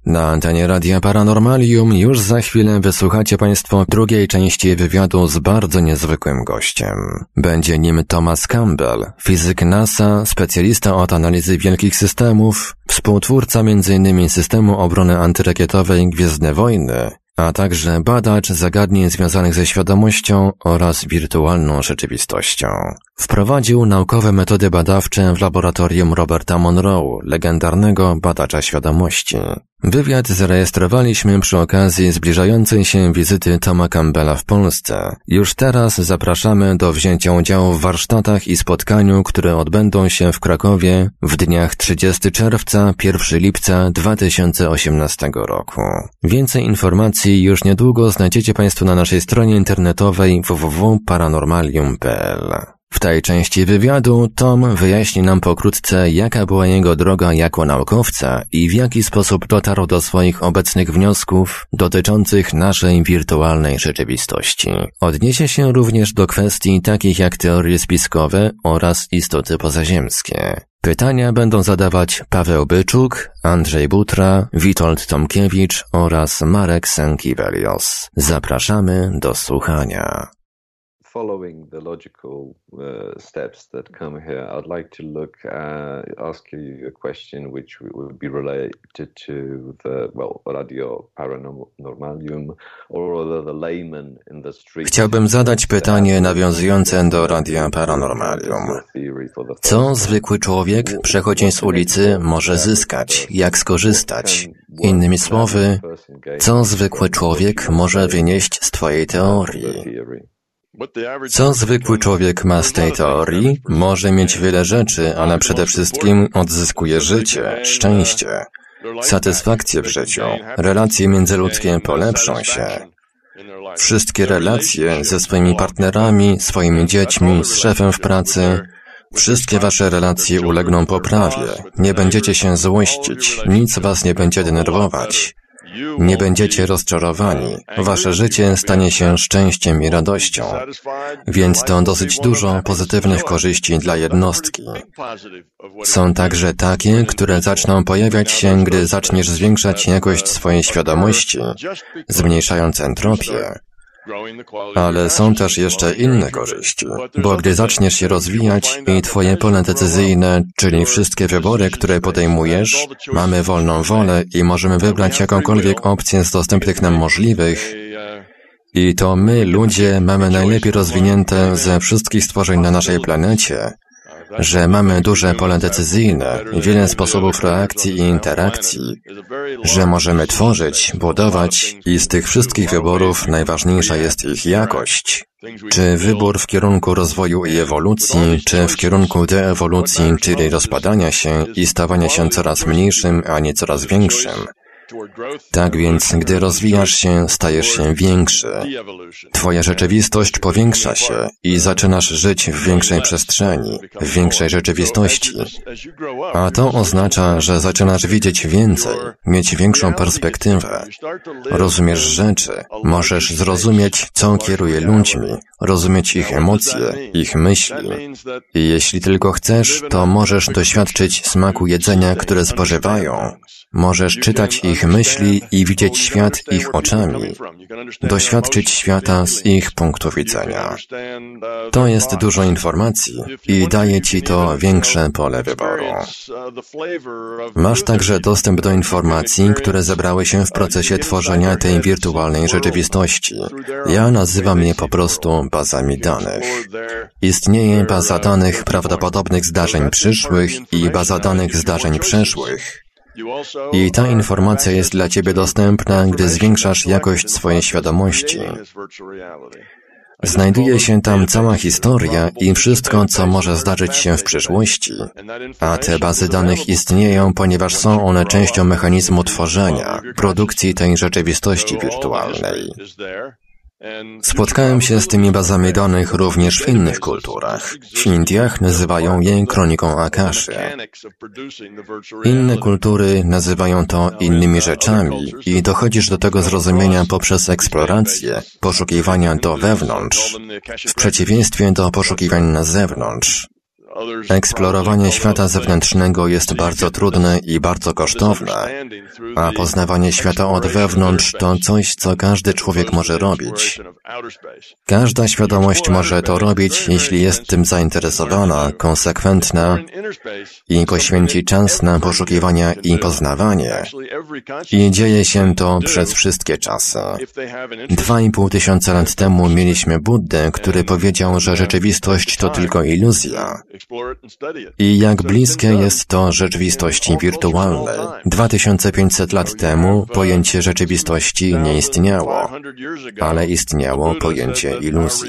Na antenie Radia Paranormalium już za chwilę wysłuchacie Państwo drugiej części wywiadu z bardzo niezwykłym gościem. Będzie nim Thomas Campbell, fizyk NASA, specjalista od analizy wielkich systemów, współtwórca m.in. systemu obrony antyrakietowej Gwiezdne Wojny, a także badacz zagadnień związanych ze świadomością oraz wirtualną rzeczywistością. Wprowadził naukowe metody badawcze w laboratorium Roberta Monroe, legendarnego badacza świadomości. Wywiad zarejestrowaliśmy przy okazji zbliżającej się wizyty Toma Campbella w Polsce. Już teraz zapraszamy do wzięcia udziału w warsztatach i spotkaniu, które odbędą się w Krakowie w dniach 30 czerwca, 1 lipca 2018 roku. Więcej informacji już niedługo znajdziecie Państwo na naszej stronie internetowej www.paranormalium.pl. W tej części wywiadu Tom wyjaśni nam pokrótce, jaka była jego droga jako naukowca i w jaki sposób dotarł do swoich obecnych wniosków dotyczących naszej wirtualnej rzeczywistości. Odniesie się również do kwestii takich jak teorie spiskowe oraz istoty pozaziemskie. Pytania będą zadawać Paweł Byczuk, Andrzej Butra, Witold Tomkiewicz oraz Marek Sękiewelios. Zapraszamy do słuchania. Following the logical steps that come here, I'd like to ask you a question which would be related to the, Radio Paranormalium, or the layman in the street. Chciałbym zadać pytanie nawiązujące do Radia Paranormalium. Co zwykły człowiek, przechodząc z ulicy, może zyskać? Jak skorzystać? Innymi słowy, co zwykły człowiek może wynieść z twojej teorii? Co zwykły człowiek ma z tej teorii? Może mieć wiele rzeczy, ale przede wszystkim odzyskuje życie, szczęście, satysfakcję w życiu. Relacje międzyludzkie polepszą się. Wszystkie relacje ze swoimi partnerami, swoimi dziećmi, z szefem w pracy, wszystkie wasze relacje ulegną poprawie. Nie będziecie się złościć, nic was nie będzie denerwować. Nie będziecie rozczarowani. Wasze życie stanie się szczęściem i radością. Więc to dosyć dużo pozytywnych korzyści dla jednostki. Są także takie, które zaczną pojawiać się, gdy zaczniesz zwiększać jakość swojej świadomości, zmniejszając entropię. Ale są też jeszcze inne korzyści, bo gdy zaczniesz się rozwijać i twoje pole decyzyjne, czyli wszystkie wybory, które podejmujesz, mamy wolną wolę i możemy wybrać jakąkolwiek opcję z dostępnych nam możliwych, i to my, ludzie, mamy najlepiej rozwinięte ze wszystkich stworzeń na naszej planecie, że mamy duże pole decyzyjne, wiele sposobów reakcji i interakcji, że możemy tworzyć, budować i z tych wszystkich wyborów najważniejsza jest ich jakość. Czy wybór w kierunku rozwoju i ewolucji, czy w kierunku deewolucji, czyli rozpadania się i stawania się coraz mniejszym, a nie coraz większym. Tak więc, gdy rozwijasz się, stajesz się większy. Twoja rzeczywistość powiększa się i zaczynasz żyć w większej przestrzeni, w większej rzeczywistości. A to oznacza, że zaczynasz widzieć więcej, mieć większą perspektywę. Rozumiesz rzeczy, możesz zrozumieć, co kieruje ludźmi, rozumieć ich emocje, ich myśli. I jeśli tylko chcesz, to możesz doświadczyć smaku jedzenia, które spożywają. Możesz czytać ich myśli i widzieć świat ich oczami, doświadczyć świata z ich punktu widzenia. To jest dużo informacji i daje ci to większe pole wyboru. Masz także dostęp do informacji, które zebrały się w procesie tworzenia tej wirtualnej rzeczywistości. Ja nazywam je po prostu bazami danych. Istnieje baza danych prawdopodobnych zdarzeń przyszłych i baza danych zdarzeń przeszłych. I ta informacja jest dla ciebie dostępna, gdy zwiększasz jakość swojej świadomości. Znajduje się tam cała historia i wszystko, co może zdarzyć się w przyszłości. A te bazy danych istnieją, ponieważ są one częścią mechanizmu tworzenia, produkcji tej rzeczywistości wirtualnej. Spotkałem się z tymi bazami danych również w innych kulturach. W Indiach nazywają je kroniką Akaszy. Inne kultury nazywają to innymi rzeczami i dochodzisz do tego zrozumienia poprzez eksplorację, poszukiwania do wewnątrz, w przeciwieństwie do poszukiwań na zewnątrz. Eksplorowanie świata zewnętrznego jest bardzo trudne i bardzo kosztowne, a poznawanie świata od wewnątrz to coś, co każdy człowiek może robić. Każda świadomość może to robić, jeśli jest tym zainteresowana, konsekwentna i poświęci czas na poszukiwania i poznawanie. I dzieje się to przez wszystkie czasy. 2,5 tysiąca lat temu mieliśmy Buddę, który powiedział, że rzeczywistość to tylko iluzja. I jak bliskie jest to rzeczywistości wirtualnej. 2500 lat temu pojęcie rzeczywistości nie istniało, ale istniało pojęcie iluzji.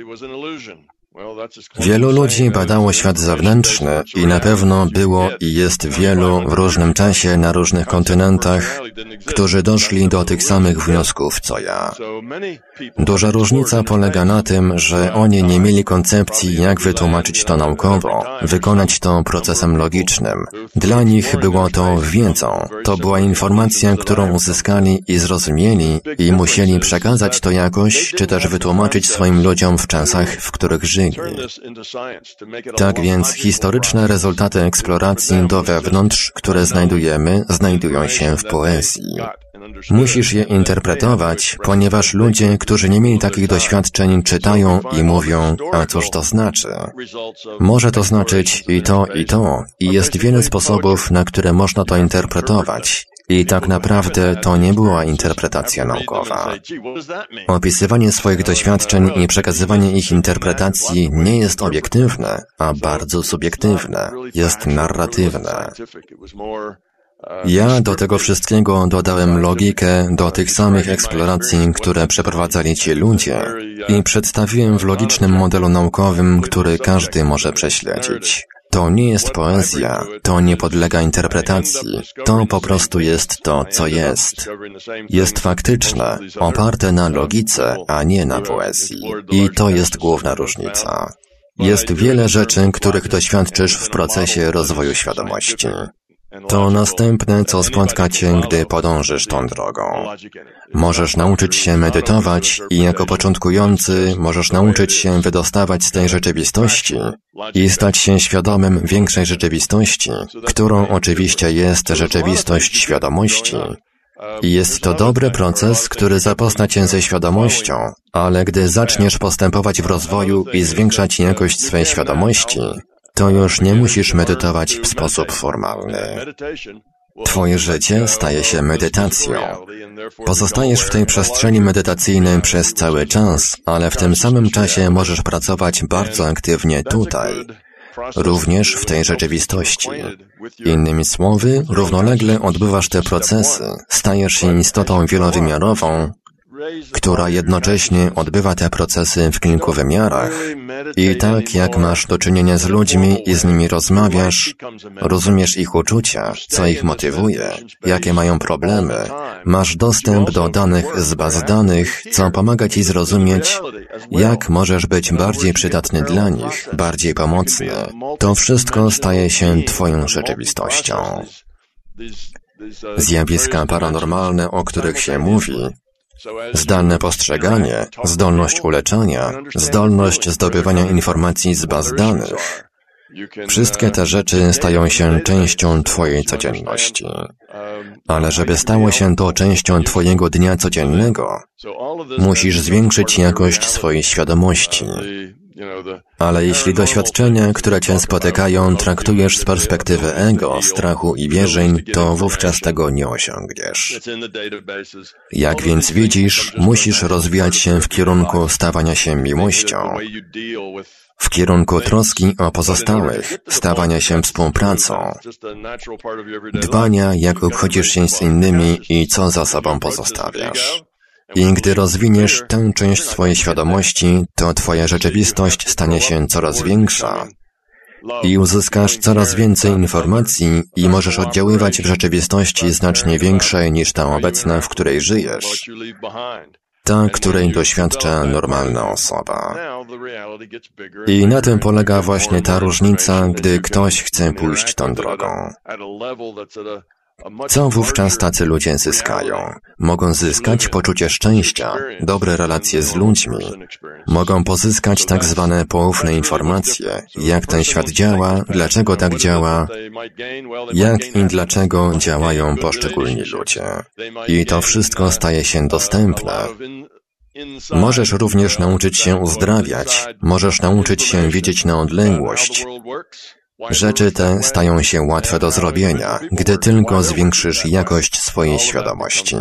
Wielu ludzi badało świat zewnętrzny i na pewno było i jest wielu w różnym czasie na różnych kontynentach, którzy doszli do tych samych wniosków co ja. Duża różnica polega na tym, że oni nie mieli koncepcji, jak wytłumaczyć to naukowo, wykonać to procesem logicznym. Dla nich było to wiedzą. To była informacja, którą uzyskali i zrozumieli i musieli przekazać to jakoś, czy też wytłumaczyć swoim ludziom w czasach, w których żyli. Tak więc historyczne rezultaty eksploracji do wewnątrz, które znajdują się w poezji. Musisz je interpretować, ponieważ ludzie, którzy nie mieli takich doświadczeń, czytają i mówią, a cóż to znaczy? Może to znaczyć i to, i to. I jest wiele sposobów, na które można to interpretować. I tak naprawdę to nie była interpretacja naukowa. Opisywanie swoich doświadczeń i przekazywanie ich interpretacji nie jest obiektywne, a bardzo subiektywne. Jest narratywne. Ja do tego wszystkiego dodałem logikę do tych samych eksploracji, które przeprowadzali ci ludzie i przedstawiłem w logicznym modelu naukowym, który każdy może prześledzić. To nie jest poezja, to nie podlega interpretacji, to po prostu jest to, co jest. Jest faktyczne, oparte na logice, a nie na poezji. I to jest główna różnica. Jest wiele rzeczy, których doświadczysz w procesie rozwoju świadomości. To następne, co spotka cię, gdy podążysz tą drogą. Możesz nauczyć się medytować i jako początkujący możesz nauczyć się wydostawać z tej rzeczywistości i stać się świadomym większej rzeczywistości, którą oczywiście jest rzeczywistość świadomości. I jest to dobry proces, który zapozna cię ze świadomością, ale gdy zaczniesz postępować w rozwoju i zwiększać jakość swej świadomości, to już nie musisz medytować w sposób formalny. Twoje życie staje się medytacją. Pozostajesz w tej przestrzeni medytacyjnej przez cały czas, ale w tym samym czasie możesz pracować bardzo aktywnie tutaj, również w tej rzeczywistości. Innymi słowy, równolegle odbywasz te procesy, stajesz się istotą wielowymiarową, która jednocześnie odbywa te procesy w kilku wymiarach. I tak jak masz do czynienia z ludźmi i z nimi rozmawiasz, rozumiesz ich uczucia, co ich motywuje, jakie mają problemy, masz dostęp do danych z baz danych, co pomaga ci zrozumieć, jak możesz być bardziej przydatny dla nich, bardziej pomocny. To wszystko staje się twoją rzeczywistością. Zjawiska paranormalne, o których się mówi, zdalne postrzeganie, zdolność uleczania, zdolność zdobywania informacji z baz danych. Wszystkie te rzeczy stają się częścią twojej codzienności. Ale żeby stało się to częścią twojego dnia codziennego, musisz zwiększyć jakość swojej świadomości. Ale jeśli doświadczenia, które cię spotykają, traktujesz z perspektywy ego, strachu i wierzeń, to wówczas tego nie osiągniesz. Jak więc widzisz, musisz rozwijać się w kierunku stawania się miłością, w kierunku troski o pozostałych, stawania się współpracą, dbania, jak obchodzisz się z innymi i co za sobą pozostawiasz. I gdy rozwiniesz tę część swojej świadomości, to twoja rzeczywistość stanie się coraz większa i uzyskasz coraz więcej informacji i możesz oddziaływać w rzeczywistości znacznie większej niż ta obecna, w której żyjesz, ta, której doświadcza normalna osoba. I na tym polega właśnie ta różnica, gdy ktoś chce pójść tą drogą. Co wówczas tacy ludzie zyskają? Mogą zyskać poczucie szczęścia, dobre relacje z ludźmi. Mogą pozyskać tak zwane poufne informacje, jak ten świat działa, dlaczego tak działa, jak i dlaczego działają poszczególni ludzie. I to wszystko staje się dostępne. Możesz również nauczyć się uzdrawiać, możesz nauczyć się widzieć na odległość. Rzeczy te stają się łatwe do zrobienia, gdy tylko zwiększysz jakość swojej świadomości.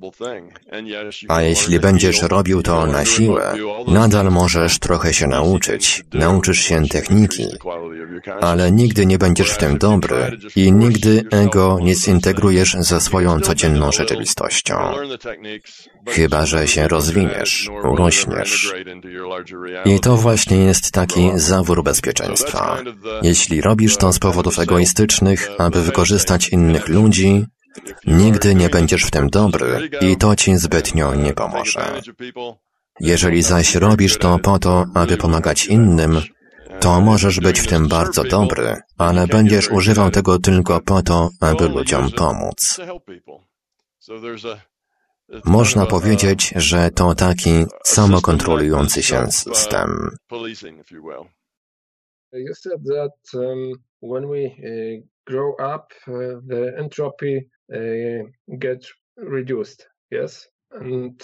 A jeśli będziesz robił to na siłę, nadal możesz trochę się nauczyć, nauczysz się techniki, ale nigdy nie będziesz w tym dobry i nigdy ego nie zintegrujesz ze swoją codzienną rzeczywistością. Chyba że się rozwiniesz, urośniesz. I to właśnie jest taki zawór bezpieczeństwa. Jeśli robisz to z powodów egoistycznych, aby wykorzystać innych ludzi, nigdy nie będziesz w tym dobry i to ci zbytnio nie pomoże. Jeżeli zaś robisz to po to, aby pomagać innym, to możesz być w tym bardzo dobry, ale będziesz używał tego tylko po to, aby ludziom pomóc. Można powiedzieć, że to taki samokontrolujący się system. You said that when we grow up, the entropy gets reduced, yes? And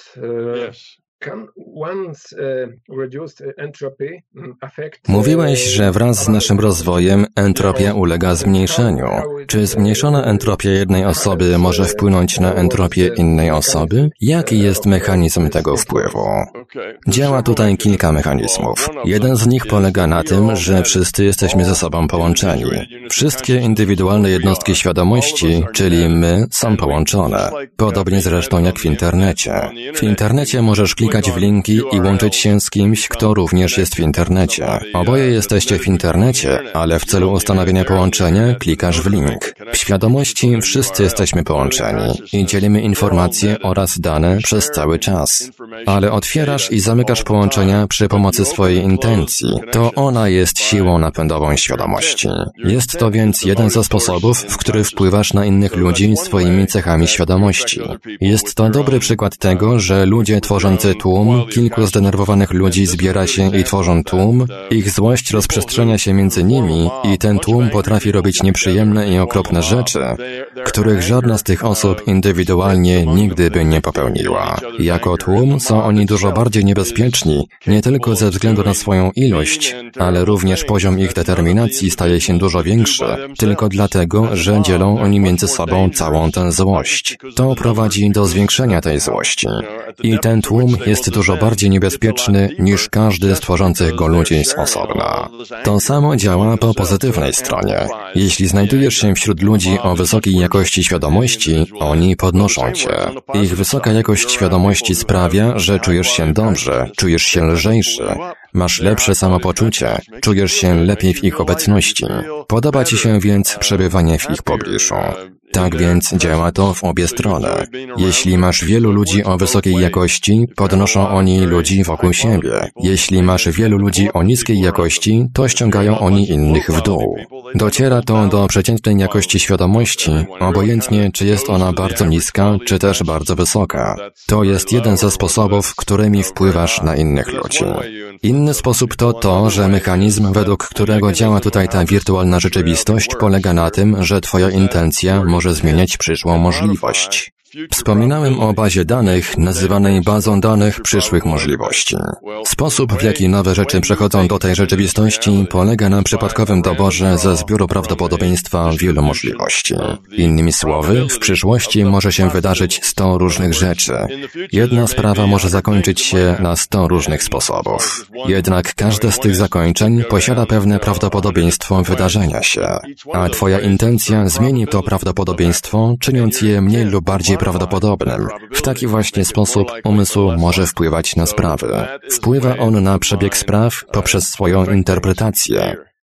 can one's reduced entropy affect... Mówiłeś, że wraz z naszym rozwojem entropia ulega zmniejszeniu. Czy zmniejszona entropia jednej osoby może wpłynąć na entropię innej osoby? Jaki jest mechanizm tego wpływu? Działa tutaj kilka mechanizmów. Jeden z nich polega na tym, że wszyscy jesteśmy ze sobą połączeni. Wszystkie indywidualne jednostki świadomości, czyli my, są połączone. Podobnie zresztą jak w internecie. W internecie możesz klikać w linki i łączyć się z kimś, kto również jest w internecie. Oboje jesteście w internecie, ale w celu ustanowienia połączenia klikasz w link. W świadomości wszyscy jesteśmy połączeni i dzielimy informacje oraz dane przez cały czas. Ale otwierasz i zamykasz połączenia przy pomocy swojej intencji. To ona jest siłą napędową świadomości. Jest to więc jeden ze sposobów, w który wpływasz na innych ludzi swoimi cechami świadomości. Jest to dobry przykład tego, że ludzie tworzący tłum, kilku zdenerwowanych ludzi zbiera się i tworzą tłum, ich złość rozprzestrzenia się między nimi i ten tłum potrafi robić nieprzyjemne i okropne rzeczy, których żadna z tych osób indywidualnie nigdy by nie popełniła. Jako tłum są oni dużo bardziej niebezpieczni, nie tylko ze względu na swoją ilość, ale również poziom ich determinacji staje się dużo większy, tylko dlatego, że dzielą oni między sobą całą tę złość. To prowadzi do zwiększenia tej złości. I ten tłum jest dużo bardziej niebezpieczny niż każdy z tworzących go ludzi z osobna. To samo działa po pozytywnej stronie. Jeśli znajdujesz się wśród ludzi o wysokiej jakości świadomości, oni podnoszą cię. Ich wysoka jakość świadomości sprawia, że czujesz się dobrze, czujesz się lżejszy, masz lepsze samopoczucie, czujesz się lepiej w ich obecności. Podoba ci się więc przebywanie w ich pobliżu. Tak więc działa to w obie strony. Jeśli masz wielu ludzi o wysokiej jakości, podnoszą oni ludzi wokół siebie. Jeśli masz wielu ludzi o niskiej jakości, to ściągają oni innych w dół. Dociera to do przeciętnej jakości świadomości, obojętnie czy jest ona bardzo niska, czy też bardzo wysoka. To jest jeden ze sposobów, którymi wpływasz na innych ludzi. Inny sposób to to, że mechanizm, według którego działa tutaj ta wirtualna rzeczywistość, polega na tym, że twoja intencja może zmieniać przyszłą możliwość. Wspominałem o bazie danych, nazywanej bazą danych przyszłych możliwości. Sposób, w jaki nowe rzeczy przechodzą do tej rzeczywistości, polega na przypadkowym doborze ze zbioru prawdopodobieństwa wielu możliwości. Innymi słowy, w przyszłości może się wydarzyć 100 różnych rzeczy. Jedna sprawa może zakończyć się na 100 różnych sposobów. Jednak każde z tych zakończeń posiada pewne prawdopodobieństwo wydarzenia się, a twoja intencja zmieni to prawdopodobieństwo, czyniąc je mniej lub bardziej prawdopodobnym. W taki właśnie sposób umysł może wpływać na sprawy. Wpływa on na przebieg spraw poprzez swoją interpretację.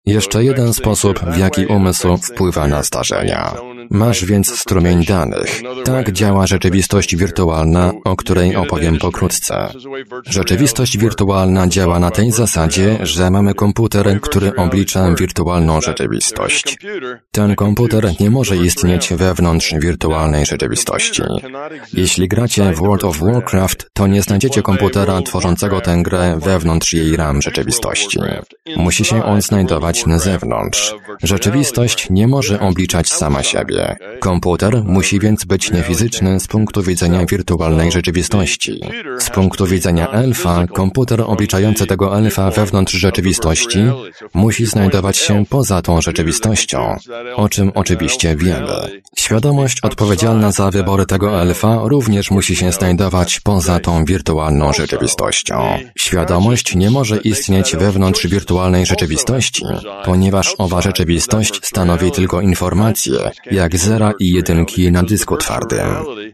Jeszcze jeden sposób, w jaki umysł wpływa na zdarzenia. Masz więc strumień danych. Tak działa rzeczywistość wirtualna, o której opowiem pokrótce. Rzeczywistość wirtualna działa na tej zasadzie, że mamy komputer, który oblicza wirtualną rzeczywistość. Ten komputer nie może istnieć wewnątrz wirtualnej rzeczywistości. Jeśli gracie w World of Warcraft, to nie znajdziecie komputera tworzącego tę grę wewnątrz jej ram rzeczywistości. Musi się on znajdować na zewnątrz. Rzeczywistość nie może obliczać sama siebie. Komputer musi więc być niefizyczny z punktu widzenia wirtualnej rzeczywistości. Z punktu widzenia elfa, komputer obliczający tego elfa wewnątrz rzeczywistości musi znajdować się poza tą rzeczywistością, o czym oczywiście wiemy. Świadomość odpowiedzialna za wybory tego elfa również musi się znajdować poza tą wirtualną rzeczywistością. Świadomość nie może istnieć wewnątrz wirtualnej rzeczywistości, ponieważ owa rzeczywistość stanowi tylko informacje, jak zera i jedynki na dysku twardym.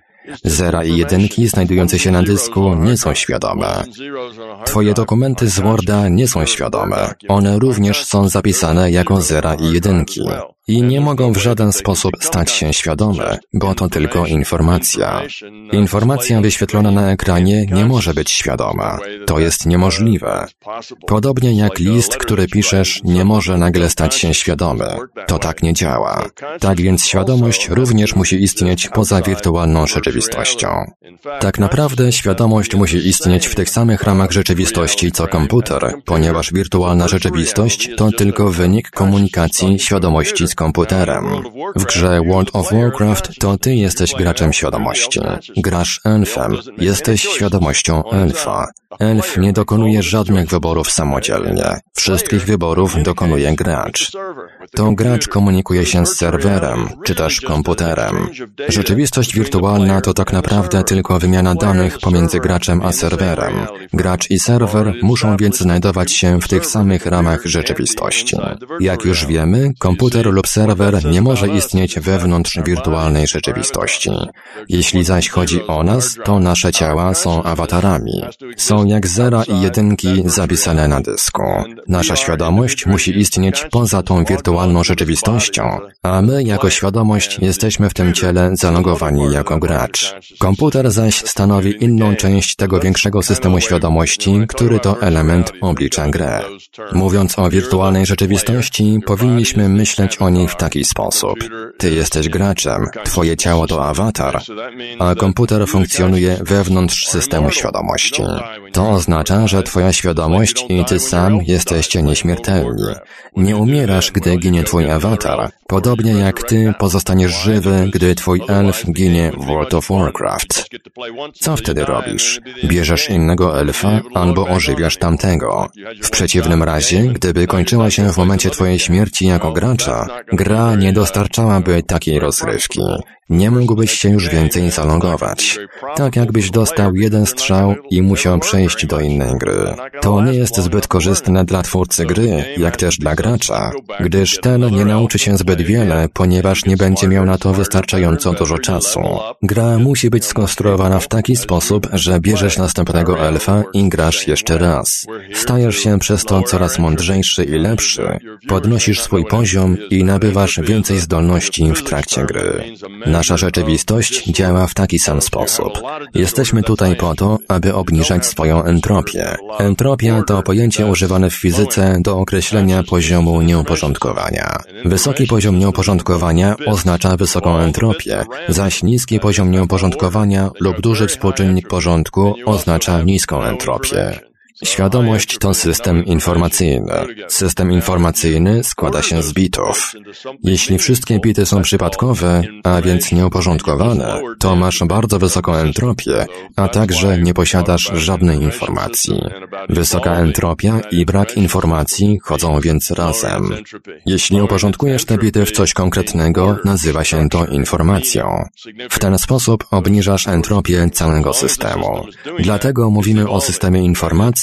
Zera i jedynki znajdujące się na dysku nie są świadome. Twoje dokumenty z Worda nie są świadome. One również są zapisane jako zera i jedynki. I nie mogą w żaden sposób stać się świadome, bo to tylko informacja. Informacja wyświetlona na ekranie nie może być świadoma. To jest niemożliwe. Podobnie jak list, który piszesz, nie może nagle stać się świadomy. To tak nie działa. Tak więc świadomość również musi istnieć poza wirtualną rzeczywistością. Tak naprawdę świadomość musi istnieć w tych samych ramach rzeczywistości co komputer, ponieważ wirtualna rzeczywistość to tylko wynik komunikacji świadomości z komputerem. W grze World of Warcraft to ty jesteś graczem świadomości. Grasz elfem. Jesteś świadomością elfa. Elf nie dokonuje żadnych wyborów samodzielnie. Wszystkich wyborów dokonuje gracz. To gracz komunikuje się z serwerem, czy też komputerem. Rzeczywistość wirtualna to tak naprawdę tylko wymiana danych pomiędzy graczem a serwerem. Gracz i serwer muszą więc znajdować się w tych samych ramach rzeczywistości. Jak już wiemy, komputer lub serwer nie może istnieć wewnątrz wirtualnej rzeczywistości. Jeśli zaś chodzi o nas, to nasze ciała są awatarami. Są jak zera i jedynki zapisane na dysku. Nasza świadomość musi istnieć poza tą wirtualną rzeczywistością, a my jako świadomość jesteśmy w tym ciele zalogowani jako gracz. Komputer zaś stanowi inną część tego większego systemu świadomości, który to element oblicza grę. Mówiąc o wirtualnej rzeczywistości, powinniśmy myśleć o niej w taki sposób. Ty jesteś graczem, twoje ciało to awatar, a komputer funkcjonuje wewnątrz systemu świadomości. To oznacza, że twoja świadomość i ty sam jesteście nieśmiertelni. Nie umierasz, gdy ginie twój awatar, podobnie jak ty pozostaniesz żywy, gdy twój elf ginie w World of Warcraft. Co wtedy robisz? Bierzesz innego elfa albo ożywiasz tamtego. W przeciwnym razie, gdyby kończyła się w momencie twojej śmierci jako gracza, gra nie dostarczałaby takiej rozrywki. Nie mógłbyś się już więcej zalogować. Tak jakbyś dostał jeden strzał i musiał przejść do innej gry. To nie jest zbyt korzystne dla twórcy gry, jak też dla gracza, gdyż ten nie nauczy się zbyt wiele, ponieważ nie będzie miał na to wystarczająco dużo czasu. Gra musi być skonstruowana w taki sposób, że bierzesz następnego elfa i grasz jeszcze raz. Stajesz się przez to coraz mądrzejszy i lepszy, podnosisz swój poziom i nabywasz więcej zdolności w trakcie gry. Nasza rzeczywistość działa w taki sam sposób. Jesteśmy tutaj po to, aby obniżać swoją entropię. Entropia to pojęcie używane w fizyce do określenia poziomu nieuporządkowania. Wysoki poziom nieuporządkowania oznacza wysoką entropię, zaś niski poziom nieuporządkowania lub duży współczynnik porządku oznacza niską entropię. Świadomość to system informacyjny. System informacyjny składa się z bitów. Jeśli wszystkie bity są przypadkowe, a więc nieuporządkowane, to masz bardzo wysoką entropię, a także nie posiadasz żadnej informacji. Wysoka entropia i brak informacji chodzą więc razem. Jeśli uporządkujesz te bity w coś konkretnego, nazywa się to informacją. W ten sposób obniżasz entropię całego systemu. Dlatego mówimy o systemie informacji,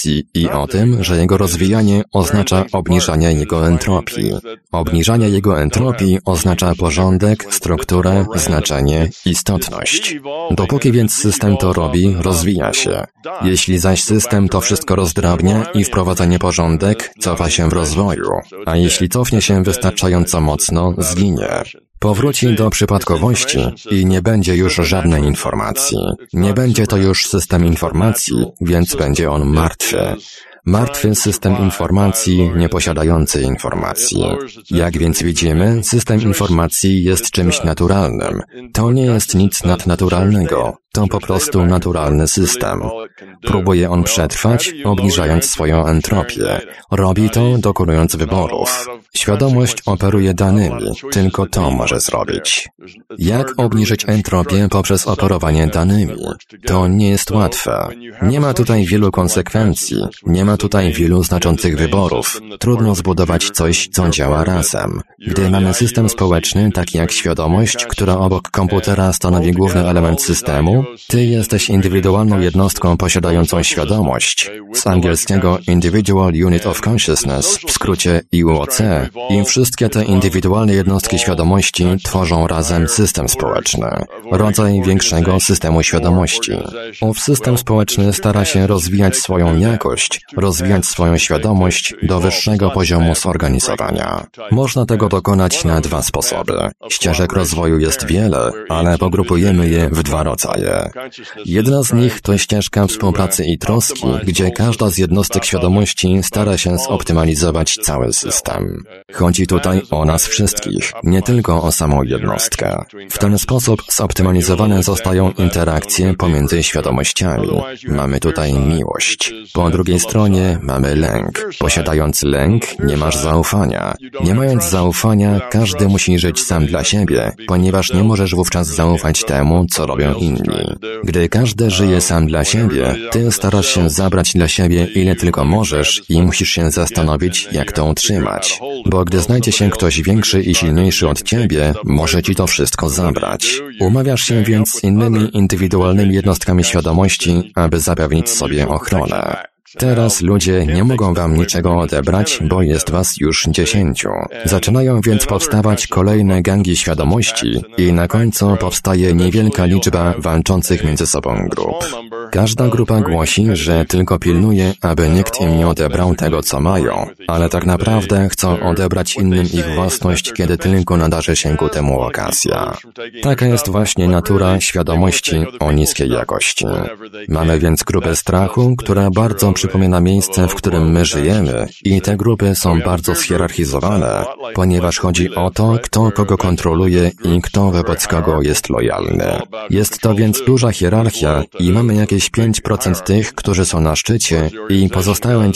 informacji i o tym, że jego rozwijanie oznacza obniżanie jego entropii. Obniżanie jego entropii oznacza porządek, strukturę, znaczenie, istotność. Dopóki więc system to robi, rozwija się. Jeśli zaś system to wszystko rozdrabnia i wprowadza nieporządek, cofa się w rozwoju, a jeśli cofnie się wystarczająco mocno, zginie. Powróci do przypadkowości i nie będzie już żadnej informacji. Nie będzie to już system informacji, więc będzie on martwy. Martwy system informacji, nieposiadający informacji. Jak więc widzimy, system informacji jest czymś naturalnym. To nie jest nic nadnaturalnego. To po prostu naturalny system. Próbuje on przetrwać, obniżając swoją entropię. Robi to, dokonując wyborów. Świadomość operuje danymi. Tylko to może zrobić. Jak obniżyć entropię poprzez operowanie danymi? To nie jest łatwe. Nie ma tutaj wielu konsekwencji. Nie ma tutaj wielu znaczących wyborów. Trudno zbudować coś, co działa razem. Gdy mamy system społeczny, taki jak świadomość, która obok komputera stanowi główny element systemu, ty jesteś indywidualną jednostką posiadającą świadomość. Z angielskiego Individual Unit of Consciousness, w skrócie IUOC, i wszystkie te indywidualne jednostki świadomości tworzą razem system społeczny, rodzaj większego systemu świadomości. Ów system społeczny stara się rozwijać swoją jakość, rozwijać swoją świadomość do wyższego poziomu zorganizowania. Można tego dokonać na dwa sposoby. Ścieżek rozwoju jest wiele, ale pogrupujemy je w dwa rodzaje. Jedna z nich to ścieżka współpracy i troski, gdzie każda z jednostek świadomości stara się zoptymalizować cały system. Chodzi tutaj o nas wszystkich, nie tylko o samą jednostkę. W ten sposób zoptymalizowane zostają interakcje pomiędzy świadomościami. Mamy tutaj miłość. Po drugiej stronie mamy lęk. Posiadając lęk, nie masz zaufania. Nie mając zaufania, każdy musi żyć sam dla siebie, ponieważ nie możesz wówczas zaufać temu, co robią inni. Gdy każdy żyje sam dla siebie, ty starasz się zabrać dla siebie ile tylko możesz i musisz się zastanowić, jak to utrzymać. Bo gdy znajdzie się ktoś większy i silniejszy od ciebie, może ci to wszystko zabrać. Umawiasz się więc z innymi indywidualnymi jednostkami świadomości, aby zapewnić sobie ochronę. Teraz ludzie nie mogą wam niczego odebrać, bo jest was już 10. Zaczynają więc powstawać kolejne gangi świadomości i na końcu powstaje niewielka liczba walczących między sobą grup. Każda grupa głosi, że tylko pilnuje, aby nikt im nie odebrał tego, co mają, ale tak naprawdę chcą odebrać innym ich własność, kiedy tylko nadarzy się ku temu okazja. Taka jest właśnie natura świadomości o niskiej jakości. Mamy więc grupę strachu, która bardzo przypomina miejsce, w którym my żyjemy, i te grupy są bardzo schierarchizowane, ponieważ chodzi o to, kto kogo kontroluje i kto wobec kogo jest lojalny. Jest to więc duża hierarchia i mamy jakieś 5% tych, którzy są na szczycie, i pozostałe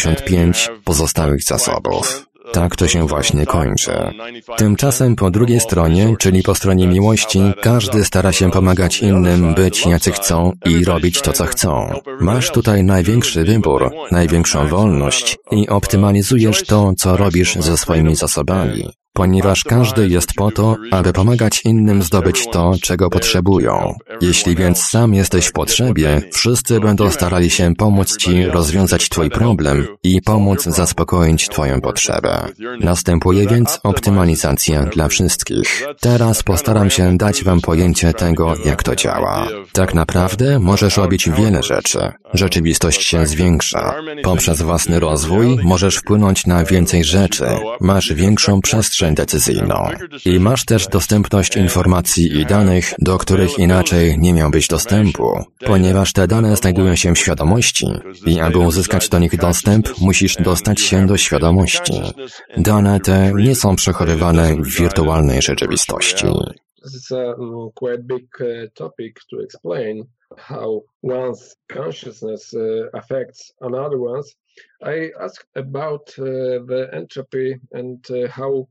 95% pozostałych zasobów. Tak to się właśnie kończy. Tymczasem po drugiej stronie, czyli po stronie miłości, każdy stara się pomagać innym, być jacy chcą i robić to, co chcą. Masz tutaj największy wybór, największą wolność i optymalizujesz to, co robisz ze swoimi zasobami. Ponieważ każdy jest po to, aby pomagać innym zdobyć to, czego potrzebują. Jeśli więc sam jesteś w potrzebie, wszyscy będą starali się pomóc ci rozwiązać twój problem i pomóc zaspokoić twoją potrzebę. Następuje więc optymalizacja dla wszystkich. Teraz postaram się dać wam pojęcie tego, jak to działa. Tak naprawdę możesz robić wiele rzeczy. Rzeczywistość się zwiększa. Poprzez własny rozwój możesz wpłynąć na więcej rzeczy. Masz większą przestrzeń decyzyjną. I masz też dostępność informacji i danych, do których inaczej nie miałbyś dostępu, ponieważ te dane znajdują się w świadomości i aby uzyskać do nich dostęp, musisz dostać się do świadomości. Dane te nie są przechowywane w wirtualnej rzeczywistości. It's a quite big topic to explain how one's consciousness affects another one's. I asked about the entropy and how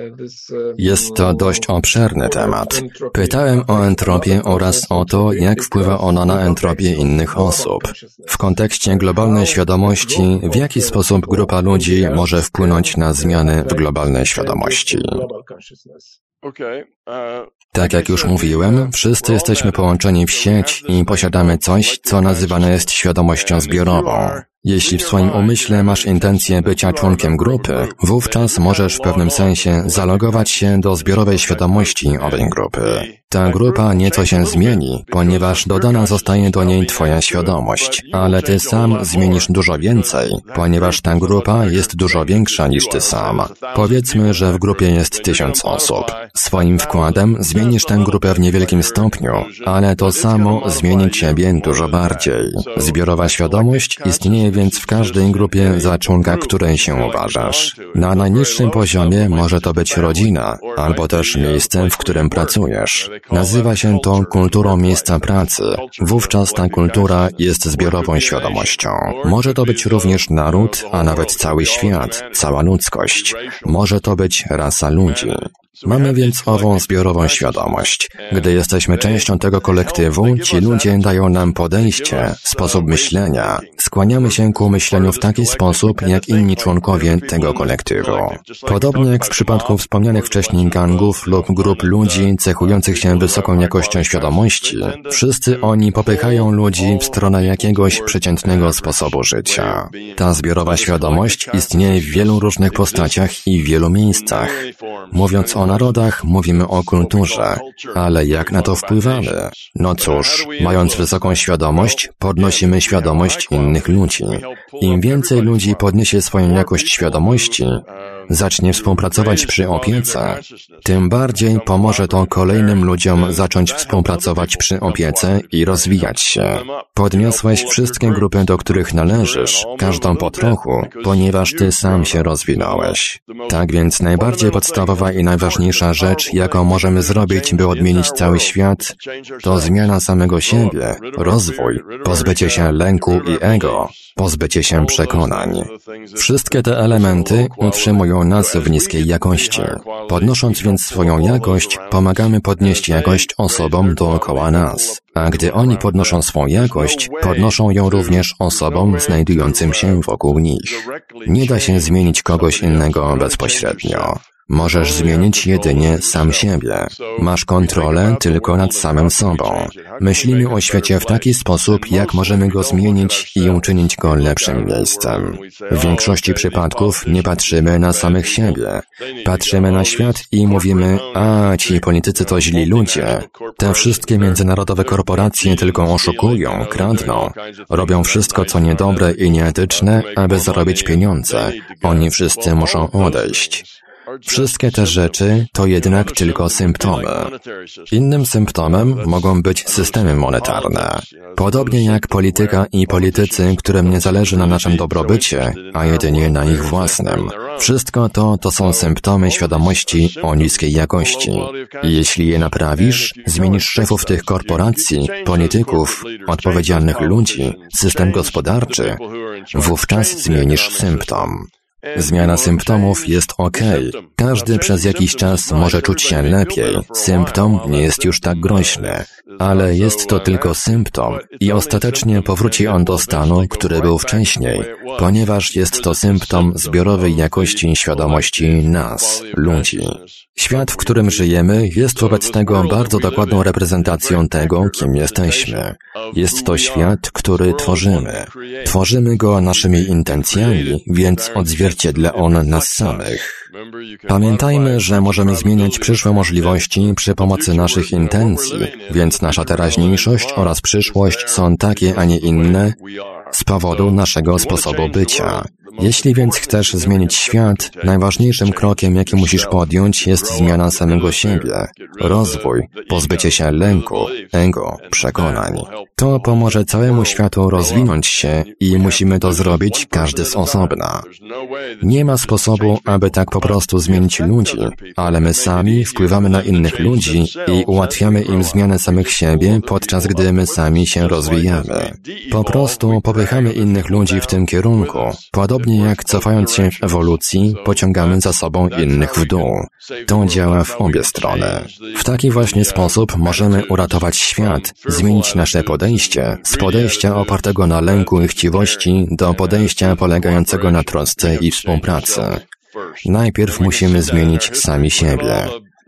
Jest to dość obszerny temat. Pytałem o entropię oraz o to, jak wpływa ona na entropię innych osób. W kontekście globalnej świadomości, w jaki sposób grupa ludzi może wpłynąć na zmiany w globalnej świadomości. Tak jak już mówiłem, wszyscy jesteśmy połączeni w sieć i posiadamy coś, co nazywane jest świadomością zbiorową. Jeśli w swoim umyśle masz intencję bycia członkiem grupy, wówczas możesz w pewnym sensie zalogować się do zbiorowej świadomości owej grupy. Ta grupa nieco się zmieni, ponieważ dodana zostaje do niej twoja świadomość, ale ty sam zmienisz dużo więcej, ponieważ ta grupa jest dużo większa niż ty sam. Powiedzmy, że w grupie jest 1000 osób. Swoim wkładem zmienisz tę grupę w niewielkim stopniu, ale to samo zmieni ciebie dużo bardziej. Zbiorowa świadomość istnieje więc w każdej grupie, za członka której się uważasz. Na najniższym poziomie może to być rodzina, albo też miejsce, w którym pracujesz. Nazywa się to kulturą miejsca pracy. Wówczas ta kultura jest zbiorową świadomością. Może to być również naród, a nawet cały świat, cała ludzkość. Może to być rasa ludzi. Mamy więc ową zbiorową świadomość. Gdy jesteśmy częścią tego kolektywu, ci ludzie dają nam podejście, sposób myślenia. Skłaniamy się ku myśleniu w taki sposób, jak inni członkowie tego kolektywu. Podobnie jak w przypadku wspomnianych wcześniej gangów lub grup ludzi cechujących się wysoką jakością świadomości, wszyscy oni popychają ludzi w stronę jakiegoś przeciętnego sposobu życia. Ta zbiorowa świadomość istnieje w wielu różnych postaciach i w wielu miejscach. Mówiąc o narodach, mówimy o kulturze, ale jak na to wpływamy? No cóż, mając wysoką świadomość, podnosimy świadomość innych ludzi. Im więcej ludzi podniesie swoją jakość świadomości, zacznie współpracować przy opiece, tym bardziej pomoże to kolejnym ludziom zacząć współpracować przy opiece i rozwijać się. Podniosłeś wszystkie grupy, do których należysz, każdą po trochu, ponieważ ty sam się rozwinąłeś. Tak więc najbardziej podstawowa i najważniejsza rzecz, jaką możemy zrobić, by odmienić cały świat, to zmiana samego siebie, rozwój, pozbycie się lęku i ego, pozbycie się przekonań. Wszystkie te elementy utrzymują nas w niskiej jakości. Podnosząc więc swoją jakość, pomagamy podnieść jakość osobom dookoła nas. A gdy oni podnoszą swą jakość, podnoszą ją również osobom znajdującym się wokół nich. Nie da się zmienić kogoś innego bezpośrednio. Możesz zmienić jedynie sam siebie. Masz kontrolę tylko nad samym sobą. Myślimy o świecie w taki sposób, jak możemy go zmienić i uczynić go lepszym miejscem. W większości przypadków nie patrzymy na samych siebie. Patrzymy na świat i mówimy, a ci politycy to źli ludzie. Te wszystkie międzynarodowe korporacje tylko oszukują, kradną. Robią wszystko, co niedobre i nieetyczne, aby zarobić pieniądze. Oni wszyscy muszą odejść. Wszystkie te rzeczy to jednak tylko symptomy. Innym symptomem mogą być systemy monetarne. Podobnie jak polityka i politycy, którym nie zależy na naszym dobrobycie, a jedynie na ich własnym. Wszystko to są symptomy świadomości o niskiej jakości. I jeśli je naprawisz, zmienisz szefów tych korporacji, polityków, odpowiedzialnych ludzi, system gospodarczy, wówczas zmienisz symptom. Zmiana symptomów jest okej. Każdy przez jakiś czas może czuć się lepiej. Symptom nie jest już tak groźny. Ale jest to tylko symptom i ostatecznie powróci on do stanu, który był wcześniej, ponieważ jest to symptom zbiorowej jakości świadomości nas, ludzi. Świat, w którym żyjemy, jest wobec tego bardzo dokładną reprezentacją tego, kim jesteśmy. Jest to świat, który tworzymy. Tworzymy go naszymi intencjami, więc odzwierciedla on nas samych. Pamiętajmy, że możemy zmieniać przyszłe możliwości przy pomocy naszych intencji, więc nasza teraźniejszość oraz przyszłość są takie, a nie inne z powodu naszego sposobu bycia. Jeśli więc chcesz zmienić świat, najważniejszym krokiem, jaki musisz podjąć, jest zmiana samego siebie, rozwój, pozbycie się lęku, ego, przekonań. To pomoże całemu światu rozwinąć się i musimy to zrobić każdy z osobna. Nie ma sposobu, aby tak po prostu zmienić ludzi, ale my sami wpływamy na innych ludzi i ułatwiamy im zmianę samych siebie, podczas gdy my sami się rozwijamy. Po prostu popychamy innych ludzi w tym kierunku. Podobnie jak cofając się w ewolucji, pociągamy za sobą innych w dół. To działa w obie strony. W taki właśnie sposób możemy uratować świat, zmienić nasze podejście, z podejścia opartego na lęku i chciwości do podejścia polegającego na trosce i współpracy. Najpierw musimy zmienić sami siebie.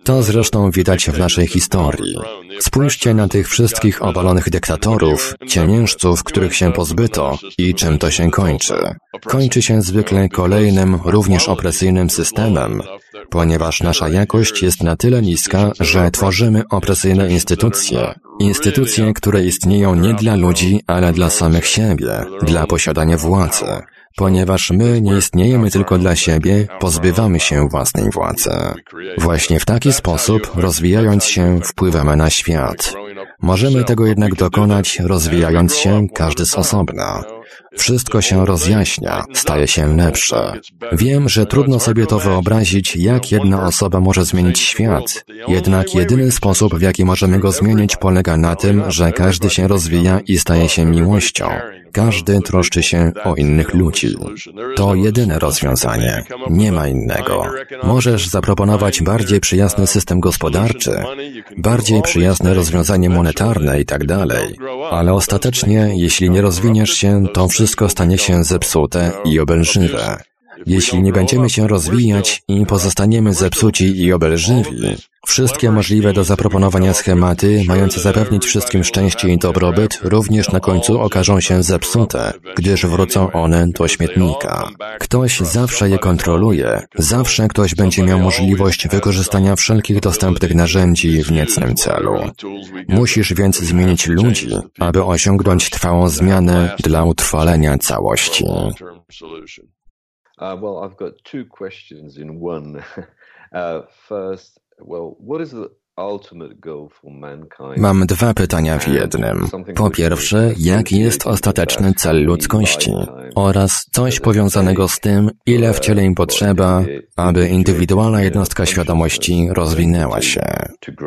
To zresztą widać w naszej historii. Spójrzcie na tych wszystkich obalonych dyktatorów, ciemiężców, których się pozbyto i czym to się kończy. Kończy się zwykle kolejnym, również opresyjnym systemem, ponieważ nasza jakość jest na tyle niska, że tworzymy opresyjne instytucje. Instytucje, które istnieją nie dla ludzi, ale dla samych siebie, dla posiadania władzy. Ponieważ my nie istniejemy tylko dla siebie, pozbywamy się własnej władzy. Właśnie w taki sposób, rozwijając się, wpływamy na świat. Możemy tego jednak dokonać, rozwijając się każdy z osobna. Wszystko się rozjaśnia, staje się lepsze. Wiem, że trudno sobie to wyobrazić, jak jedna osoba może zmienić świat. Jednak jedyny sposób, w jaki możemy go zmienić, polega na tym, że każdy się rozwija i staje się miłością. Każdy troszczy się o innych ludzi. To jedyne rozwiązanie. Nie ma innego. Możesz zaproponować bardziej przyjazny system gospodarczy, bardziej przyjazne rozwiązanie monetarne i tak dalej. Ale ostatecznie, jeśli nie rozwiniesz się, to wszystko stanie się zepsute i obelżywe. Jeśli nie będziemy się rozwijać i pozostaniemy zepsuci i obelżywi, wszystkie możliwe do zaproponowania schematy, mające zapewnić wszystkim szczęście i dobrobyt, również na końcu okażą się zepsute, gdyż wrócą one do śmietnika. Ktoś zawsze je kontroluje, zawsze ktoś będzie miał możliwość wykorzystania wszelkich dostępnych narzędzi w niecnym celu. Musisz więc zmienić ludzi, aby osiągnąć trwałą zmianę dla utrwalenia całości. Well, I've got two questions in one. First, what is the ultimate goal for mankind? Mam dwa pytania w jednym. Po pierwsze, jaki jest ostateczny cel ludzkości? Oraz coś powiązanego z tym, ile wcieleń im potrzeba, aby indywidualna jednostka świadomości rozwinęła się.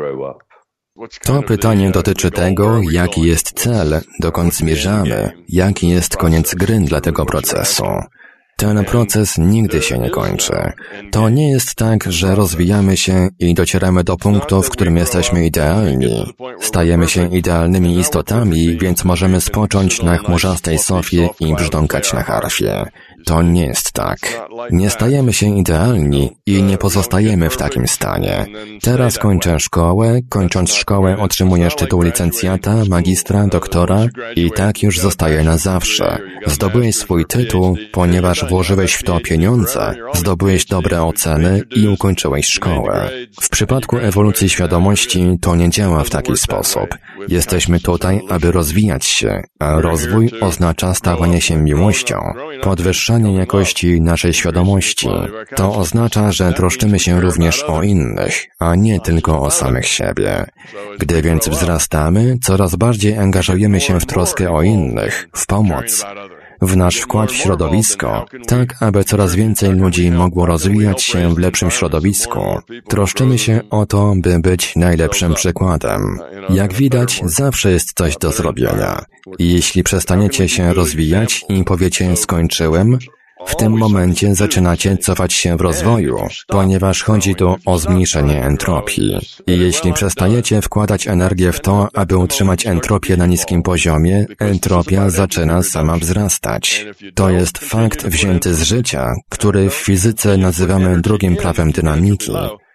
To pytanie dotyczy tego, jaki jest cel, dokąd zmierzamy, jaki jest koniec gry dla tego procesu. Ten proces nigdy się nie kończy. To nie jest tak, że rozwijamy się i docieramy do punktu, w którym jesteśmy idealni. Stajemy się idealnymi istotami, więc możemy spocząć na chmurzastej sofie i brzdąkać na harfie. To nie jest tak. Nie stajemy się idealni i nie pozostajemy w takim stanie. Teraz kończę szkołę, kończąc szkołę otrzymujesz tytuł licencjata, magistra, doktora i tak już zostaje na zawsze. Zdobyłeś swój tytuł, ponieważ włożyłeś w to pieniądze, zdobyłeś dobre oceny i ukończyłeś szkołę. W przypadku ewolucji świadomości to nie działa w taki sposób. Jesteśmy tutaj, aby rozwijać się, a rozwój oznacza stawanie się miłością, podwyższanie jakości naszej świadomości. To oznacza, że troszczymy się również o innych, a nie tylko o samych siebie. Gdy więc wzrastamy, coraz bardziej angażujemy się w troskę o innych, w pomoc, w nasz wkład w środowisko, tak aby coraz więcej ludzi mogło rozwijać się w lepszym środowisku. Troszczymy się o to, by być najlepszym przykładem. Jak widać, zawsze jest coś do zrobienia. I jeśli przestaniecie się rozwijać i powiecie skończyłem, w tym momencie zaczynacie cofać się w rozwoju, ponieważ chodzi tu o zmniejszenie entropii. I jeśli przestajecie wkładać energię w to, aby utrzymać entropię na niskim poziomie, entropia zaczyna sama wzrastać. To jest fakt wzięty z życia, który w fizyce nazywamy drugim prawem dynamiki.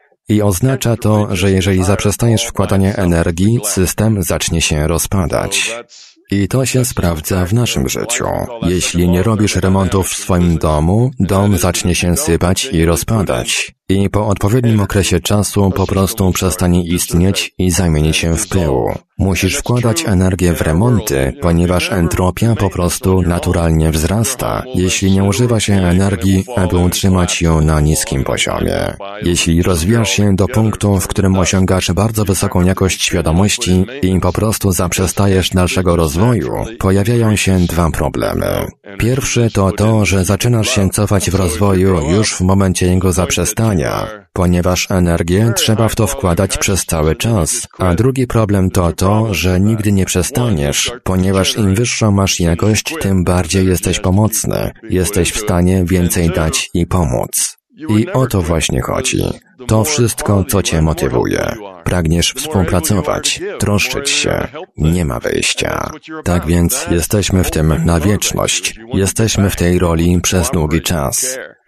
I oznacza to, że jeżeli zaprzestajesz wkładania energii, system zacznie się rozpadać. I to się sprawdza w naszym życiu. Jeśli nie robisz remontów w swoim domu, dom zacznie się sypać i rozpadać. I po odpowiednim okresie czasu po prostu przestanie istnieć i zamieni się w pył. Musisz wkładać energię w remonty, ponieważ entropia po prostu naturalnie wzrasta, jeśli nie używa się energii, aby utrzymać ją na niskim poziomie. Jeśli rozwijasz się do punktu, w którym osiągasz bardzo wysoką jakość świadomości i po prostu zaprzestajesz dalszego rozwoju, pojawiają się dwa problemy. Pierwszy to to, że zaczynasz się cofać w rozwoju już w momencie jego zaprzestania, ponieważ energię trzeba w to wkładać przez cały czas. A drugi problem to to, że nigdy nie przestaniesz, ponieważ im wyższą masz jakość, tym bardziej jesteś pomocny. Jesteś w stanie więcej dać i pomóc. I o to właśnie chodzi. To wszystko, co cię motywuje. Pragniesz współpracować, troszczyć się. Nie ma wyjścia. Tak więc jesteśmy w tym na wieczność. Jesteśmy w tej roli przez długi czas.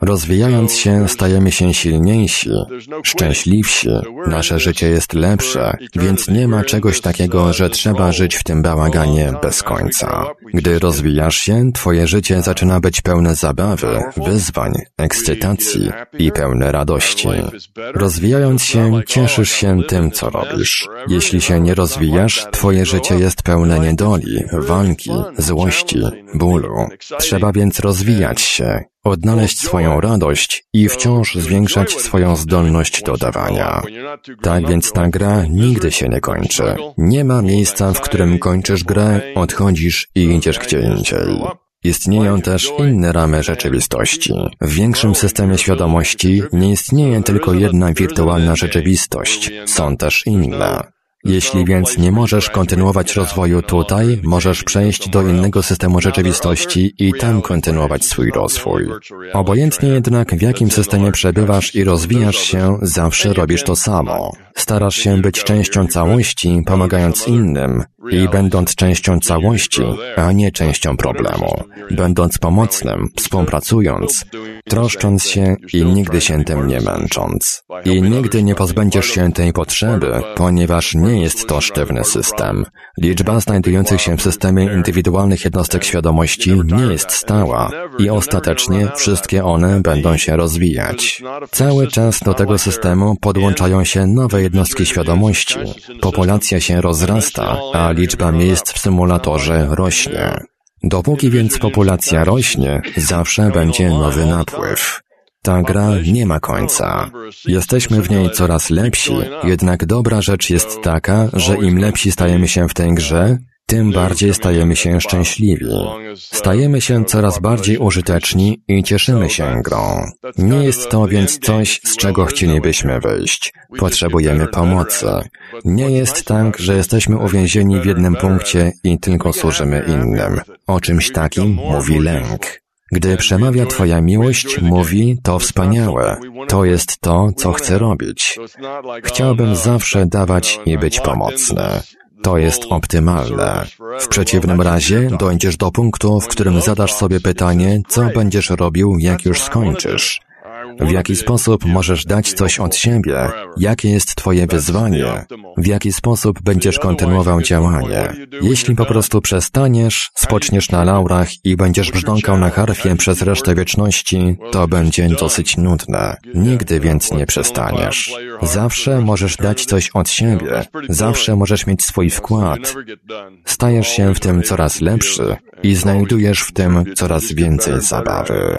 Rozwijając się, stajemy się silniejsi, szczęśliwsi, nasze życie jest lepsze, więc nie ma czegoś takiego, że trzeba żyć w tym bałaganie bez końca. Gdy rozwijasz się, twoje życie zaczyna być pełne zabawy, wyzwań, ekscytacji i pełne radości. Rozwijając się, cieszysz się tym, co robisz. Jeśli się nie rozwijasz, twoje życie jest pełne niedoli, walki, złości, bólu. Trzeba więc rozwijać się, odnaleźć swoją radość i wciąż zwiększać swoją zdolność do dawania. Tak więc ta gra nigdy się nie kończy. Nie ma miejsca, w którym kończysz grę, odchodzisz i idziesz gdzie indziej. Istnieją też inne ramy rzeczywistości. W większym systemie świadomości nie istnieje tylko jedna wirtualna rzeczywistość. Są też inne. Jeśli więc nie możesz kontynuować rozwoju tutaj, możesz przejść do innego systemu rzeczywistości i tam kontynuować swój rozwój. Obojętnie jednak, w jakim systemie przebywasz i rozwijasz się, zawsze robisz to samo. Starasz się być częścią całości, pomagając innym i będąc częścią całości, a nie częścią problemu. Będąc pomocnym, współpracując, troszcząc się i nigdy się tym nie męcząc. I nigdy nie pozbędziesz się tej potrzeby, ponieważ nie jest to sztywny system. Liczba znajdujących się w systemie indywidualnych jednostek świadomości nie jest stała i ostatecznie wszystkie one będą się rozwijać. Cały czas do tego systemu podłączają się nowe jednostki świadomości. Populacja się rozrasta, a liczba miejsc w symulatorze rośnie. Dopóki więc populacja rośnie, zawsze będzie nowy napływ. Ta gra nie ma końca. Jesteśmy w niej coraz lepsi, jednak dobra rzecz jest taka, że im lepsi stajemy się w tej grze, tym bardziej stajemy się szczęśliwi. Stajemy się coraz bardziej użyteczni i cieszymy się grą. Nie jest to więc coś, z czego chcielibyśmy wyjść. Potrzebujemy pomocy. Nie jest tak, że jesteśmy uwięzieni w jednym punkcie i tylko służymy innym. O czymś takim mówi lęk. Gdy przemawia Twoja miłość, mówi, to wspaniałe. To jest to, co chcę robić. Chciałbym zawsze dawać i być pomocny. To jest optymalne. W przeciwnym razie dojdziesz do punktu, w którym zadasz sobie pytanie, co będziesz robił, jak już skończysz. W jaki sposób możesz dać coś od siebie? Jakie jest Twoje wyzwanie? W jaki sposób będziesz kontynuował działanie? Jeśli po prostu przestaniesz, spoczniesz na laurach i będziesz brzdąkał na harfie przez resztę wieczności, to będzie dosyć nudne. Nigdy więc nie przestaniesz. Zawsze możesz dać coś od siebie. Zawsze możesz mieć swój wkład. Stajesz się w tym coraz lepszy i znajdujesz w tym coraz więcej zabawy.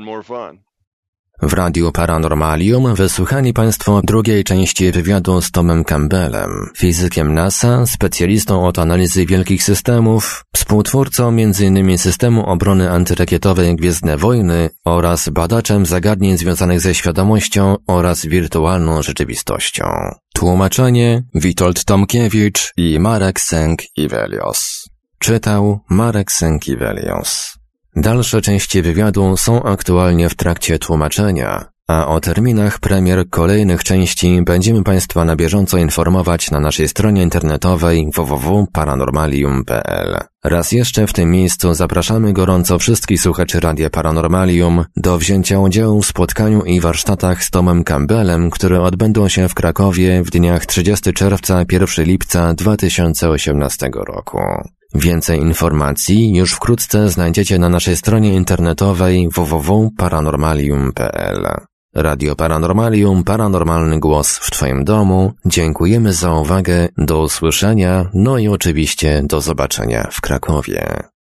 W Radiu Paranormalium wysłuchali Państwo drugiej części wywiadu z Tomem Campbellem, fizykiem NASA, specjalistą od analizy wielkich systemów, współtwórcą m.in. systemu obrony antyrakietowej Gwiezdne Wojny oraz badaczem zagadnień związanych ze świadomością oraz wirtualną rzeczywistością. Tłumaczenie Witold Tomkiewicz i Marek Sęk-Iwelios. Czytał Marek Sęk-Iwelios. Dalsze części wywiadu są aktualnie w trakcie tłumaczenia, a o terminach premier kolejnych części będziemy Państwa na bieżąco informować na naszej stronie internetowej www.paranormalium.pl. Raz jeszcze w tym miejscu zapraszamy gorąco wszystkich słuchaczy Radia Paranormalium do wzięcia udziału w spotkaniu i warsztatach z Tomem Campbellem, które odbędą się w Krakowie w dniach 30 czerwca 1 lipca 2018 roku. Więcej informacji już wkrótce znajdziecie na naszej stronie internetowej www.paranormalium.pl. Radio Paranormalium, paranormalny głos w Twoim domu. Dziękujemy za uwagę, do usłyszenia, no i oczywiście do zobaczenia w Krakowie.